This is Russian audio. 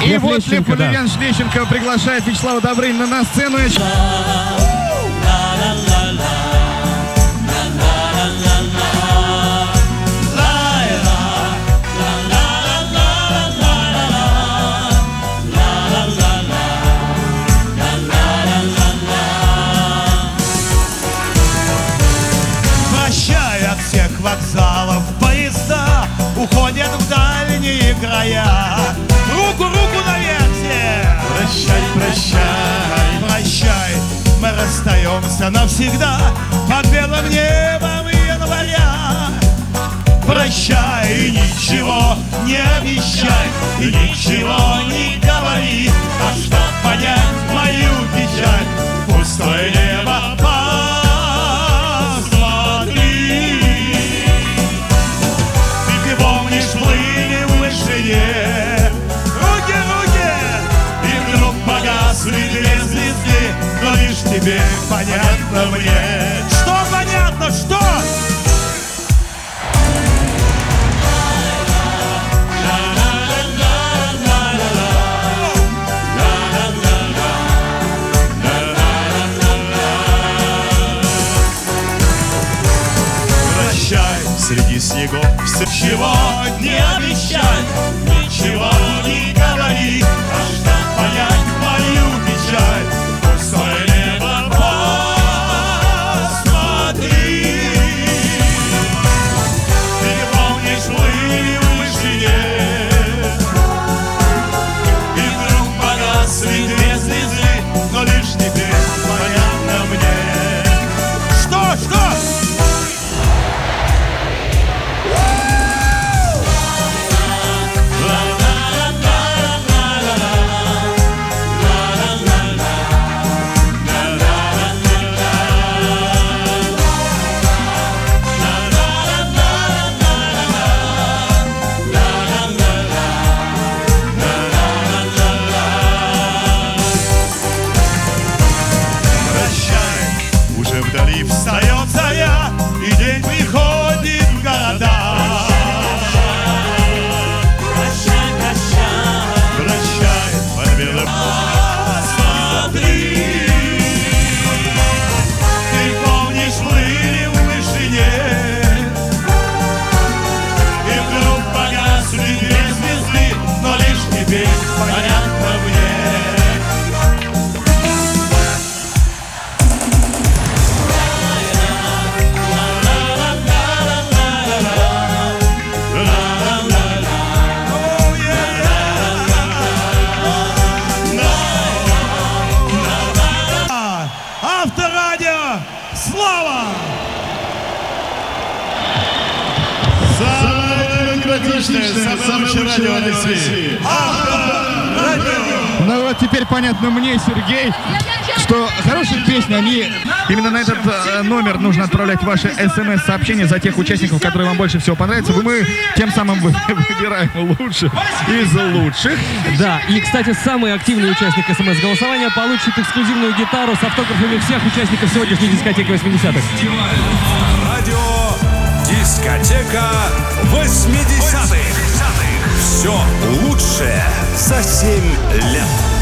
И вот Лев Валерьянович Лещенко приглашает Вячеслава Добрынина на сцену. Прощай от всех вокзалов, поезда уходят в дальние края. Руку наверх все! Прощай, прощай, прощай, мы расстаемся навсегда под белым небом января. Прощай и ничего не обещай, и ничего не говори, а чтоб понять мою печаль, пустое небо посмотри. Ты помнишь, плыли в вышине, руки, и вдруг погасли две звезды, но лишь теперь понятно мне. Что понятно, что? Среди снегов все, чего не обещай, ничего не говори, а чтоб понять мою печаль, пустое небо посмотри. Ты помнишь, плыли в вышине, и вдруг погасли две звезды, но лишь теперь понятно мне. Что? Вдали встает заря, и день приходит в города. Прощай, под белым посмотри. Ты помнишь, плыли в вышине, и вдруг погасли две звезды, но лишь теперь понятно мне. Авторадио, слава! Самое демократичное, самое лучшее радио России. Авторадио! Ну вот теперь понятно мне, Сергей, что хорошие песни, они именно на этот номер нужно отправлять ваши смс-сообщения за тех участников, которые вам больше всего понравятся. Мы тем самым выбираем лучших из лучших. Да, и, кстати, самый активный участник смс-голосования получит эксклюзивную гитару с автографами всех участников сегодняшней дискотеки 80-х. Радио «Дискотека 80-х». Все лучшее за 7 лет.